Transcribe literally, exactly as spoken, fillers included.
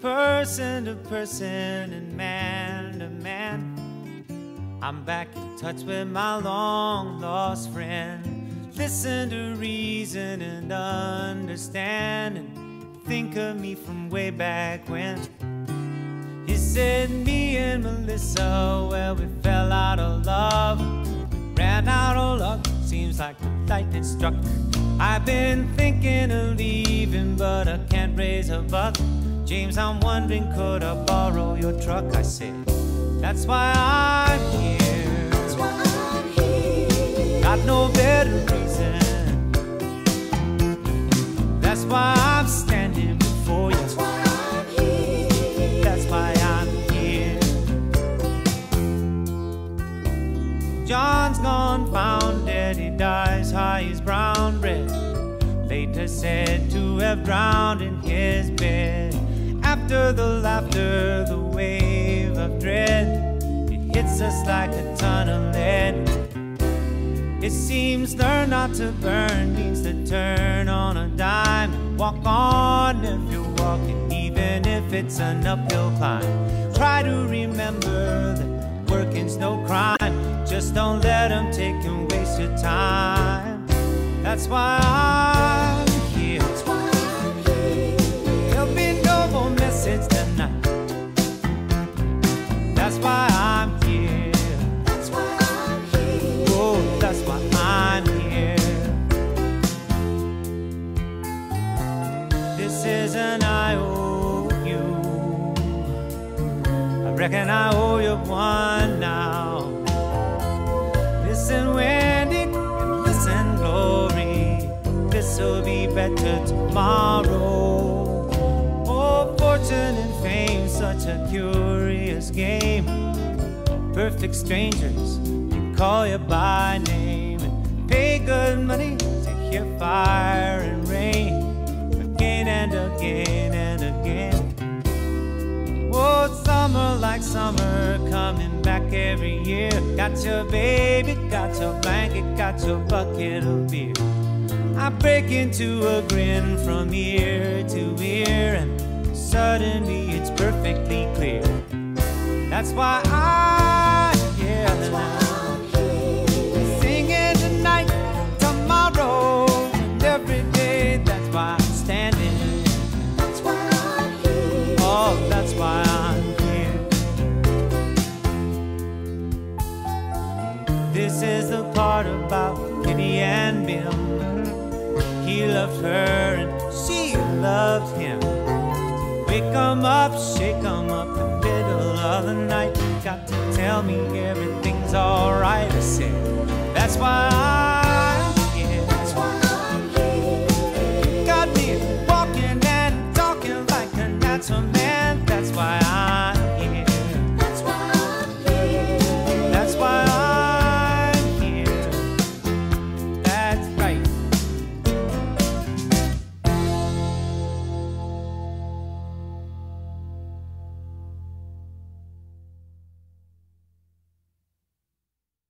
person to person and man to man. I'm back in touch with my long lost friend. Listen to reason and understand, and think of me from way back when. He said me and Melissa, well, we fell out of love, ran out of luck, seems like the lightning struck. I've been thinking of leaving, but I can't raise a buck. James, I'm wondering, could I borrow your truck? I said, that's why I'm here. That's why I'm here. Got no better reason. That's why I'm standing before you. That's why I'm here. That's why I'm here. John's gone, found dead. He dies high as brown bread. Later said to have drowned in his bed. After the laughter, the wave of dread, it hits us like a ton of lead. It seems learn not to burn means to turn on a dime and walk on if you're walking, even if it's an uphill climb. Try to remember that working's no crime. Just don't let them take and waste your time. That's why I'm here. That's why I'm here. There'll be no more message tonight. That's why I'm here. That's why I'm here. Oh, that's why I'm here. This is an I O U. I reckon I owe you one now. Listen, Wendy, and listen, Glory. This'll be better tomorrow. Oh, fortune and fame, such a curious game. Perfect strangers can call you by name and pay good money to hear fire and rain again and again and again. Oh, summer like summer coming back every year. Got your baby, got your blanket, got your bucket of beer. I break into a grin from ear to ear, and suddenly it's perfectly clear. That's why I'm here. That's why I'm here. Singing tonight, tomorrow, and every day. That's why I'm standing. That's why I'm here. Oh, that's why I'm here. This is the part about Kitty and Bim. He loved her and she loved him. Wake 'em up, shake 'em up in the middle of the night. Got to tell me everything's alright. I said, that's why